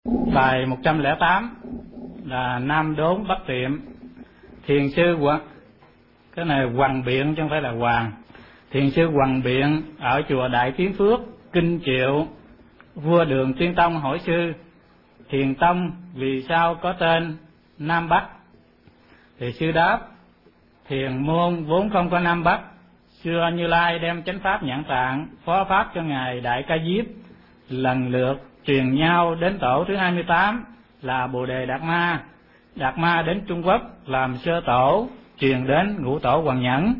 Bài 108 là Nam Đốn Bắc Tiệm. Thiền sư cái này Hoằng Biện chứ không phải là Hoàng. Thiền sư Hoằng Biện ở chùa Đại Tiến Phước, Kinh Triệu, vua Đường Tiên Tông hỏi sư: Thiền tông vì sao có tên Nam Bắc? Thì sư đáp: thiền môn vốn không có Nam Bắc. Xưa Như Lai đem chánh pháp Nhãn Tạng phó pháp cho ngài Đại Ca Diếp, lần lượt truyền nhau đến tổ thứ 28 là Bồ Đề Đạt Ma. Đạt Ma đến Trung Quốc làm sơ tổ, truyền đến ngũ tổ Hoằng Nhẫn.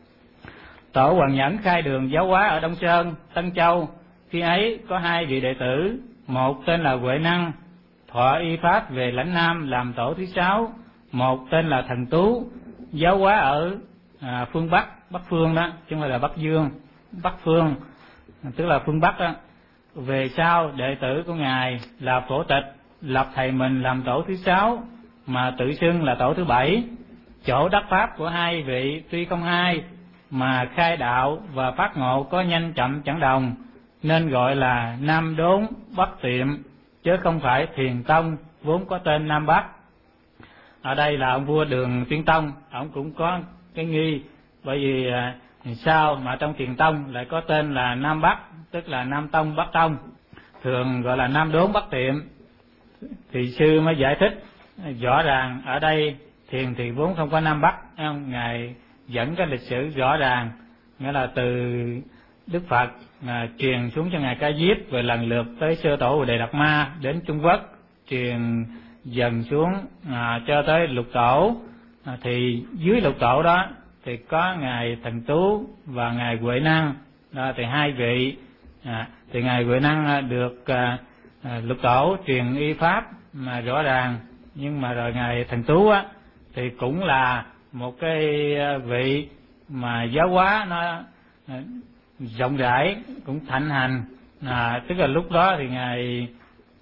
Tổ Hoằng Nhẫn khai đường giáo hóa ở Đông Sơn, Tân Châu. Khi ấy có hai vị đệ tử, một tên là Huệ Năng, thọ y pháp về lãnh Nam làm tổ thứ 6, một tên là Thần Tú, giáo hóa ở phương Bắc, Bắc Phương đó, chứ không phải là Bắc Dương, Bắc Phương, tức là phương Bắc đó. Về sau đệ tử của ngài là Phổ Tịch lập thầy mình làm tổ thứ 6, mà tự xưng là tổ thứ 7. Chỗ đắc pháp của hai vị tuy không hai, mà khai đạo và phát ngộ có nhanh chậm chẳng đồng, nên gọi là Nam Đốn Bắc Tiệm, chứ không phải Thiền tông vốn có tên Nam Bắc. Ở đây là ông vua Đường Tiên Tông, ông cũng có cái nghi, bởi vì sao mà trong Thiền tông lại có tên là Nam Bắc, tức là Nam Tông Bắc Tông, thường gọi là Nam Đốn Bắc Tiệm. Thì sư mới giải thích rõ ràng ở đây thiền thì vốn không có Nam Bắc, không? Ngài dẫn cái lịch sử rõ ràng, nghĩa là từ Đức Phật truyền xuống cho ngài Ca Diếp, rồi lần lượt tới sơ tổ Bồ Đề Đạt Ma đến Trung Quốc, truyền dần xuống cho tới lục tổ. Thì dưới lục tổ đó thì có ngài Thần Tú và ngài Huệ Năng đó, thì hai vị thì ngài Huệ Năng được lục tổ truyền y pháp mà rõ ràng, nhưng mà rồi ngài Thần Tú thì cũng là một cái vị mà giáo hóa nó rộng rãi, cũng thịnh hành. Tức là lúc đó thì ngài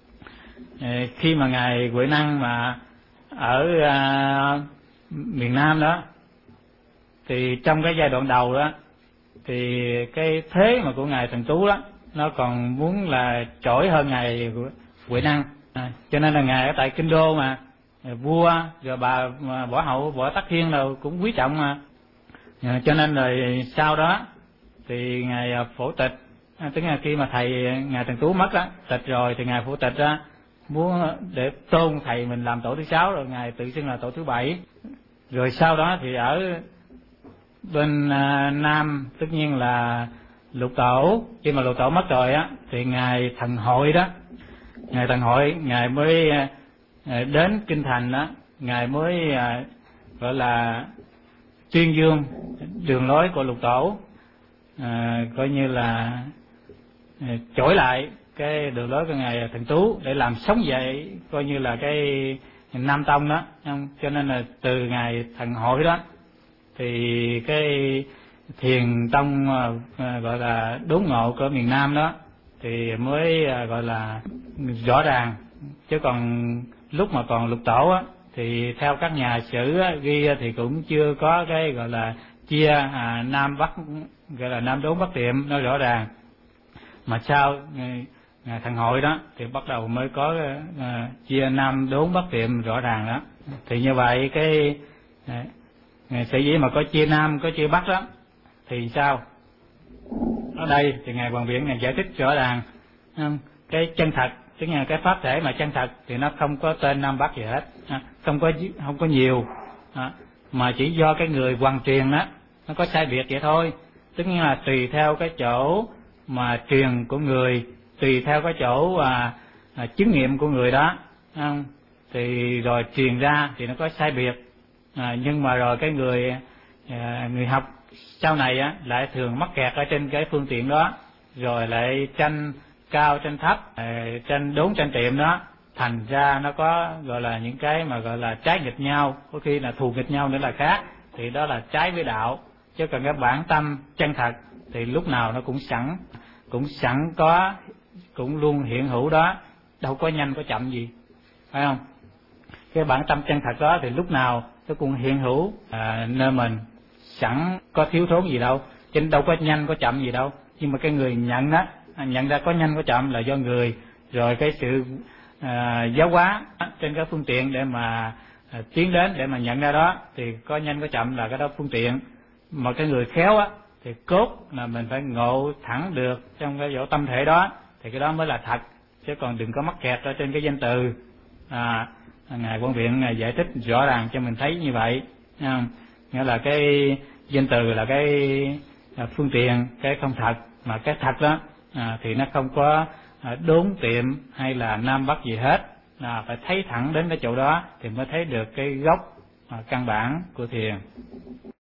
khi mà ngài Huệ Năng mà ở miền Nam đó, thì trong cái giai đoạn đầu đó thì cái thế mà của ngài Thần Tú đó nó còn muốn là trỗi hơn ngài Huệ Năng, cho nên là ngài ở tại Kinh Đô mà vua rồi bà Võ Hậu Võ Tắc Thiên đâu cũng quý trọng mà. Cho nên rồi sau đó thì ngài Phổ Tịch, tức là khi mà thầy ngài Thần Tú mất á, tịch rồi, thì ngài Phổ Tịch muốn để tôn thầy mình làm tổ thứ 6, rồi ngài tự xưng là tổ thứ 7. Rồi sau đó thì ở bên Nam tất nhiên là lục tổ. Khi mà lục tổ mất rồi thì ngài Thần Hội đó, ngài Thần Hội ngài mới đến Kinh Thành đó, ngài mới gọi là tuyên dương đường lối của lục tổ, coi như là trỗi lại cái đường lối của ngài Thần Tú để làm sống dậy coi như là cái Nam Tông đó. Cho nên là từ ngài Thần Hội đó thì cái Thiền tông gọi là đốn ngộ của miền Nam đó thì mới gọi là rõ ràng. Chứ còn lúc mà còn lục tổ thì theo các nhà sử ghi thì cũng chưa có cái gọi là chia Nam Bắc, gọi là Nam Đốn Bắc Tiệm nó rõ ràng. Mà sau ngài Thần Hội đó thì bắt đầu mới có chia Nam Đốn Bắc Tiệm rõ ràng đó. Thì như vậy cái sở dĩ mà có chia Nam có chia Bắc đó thì sao? Ở đây thì ngài Hoằng Biện ngài giải thích rõ ràng, cái chân thật, tức là cái pháp thể mà chân thật thì nó không có tên Nam Bắc gì hết, không có nhiều, mà chỉ do cái người hoằng truyền đó nó có sai biệt vậy thôi. Tức là tùy theo cái chỗ mà truyền của người, tùy theo cái chỗ chứng nghiệm của người đó, thì rồi truyền ra thì nó có sai biệt. Nhưng mà rồi cái người học sau này lại thường mắc kẹt ở trên cái phương tiện đó, rồi lại tranh cao tranh thấp, tranh đốn tranh tiệm đó, thành ra nó có gọi là những cái mà gọi là trái nghịch nhau, có khi là thù nghịch nhau nữa là khác, thì đó là trái với đạo. Chứ còn cái bản tâm chân thật thì lúc nào nó cũng sẵn có, cũng luôn hiện hữu đó, đâu có nhanh có chậm gì, phải không? Cái bản tâm chân thật đó thì lúc nào nó cũng hiện hữu nơi mình, sẵn có thiếu thốn gì đâu, cho nên đâu có nhanh có chậm gì đâu. Nhưng mà cái người nhận đó, nhận ra có nhanh có chậm là do người, rồi cái sự giáo hóa trên cái phương tiện để mà tiến đến để mà nhận ra đó, thì có nhanh có chậm là cái đó phương tiện. Mà cái người khéo á thì cốt là mình phải ngộ thẳng được trong cái chỗ tâm thể đó, thì cái đó mới là thật, chứ còn đừng có mắc kẹt ở trên cái danh từ. Ngài Quang Viện Ngài giải thích rõ ràng cho mình thấy như vậy. Nghĩa là cái danh từ là cái phương tiện, cái không thật, mà cái thật đó thì nó không có đốn tiệm hay là nam bắc gì hết. Phải thấy thẳng đến cái chỗ đó thì mới thấy được cái gốc căn bản của thiền.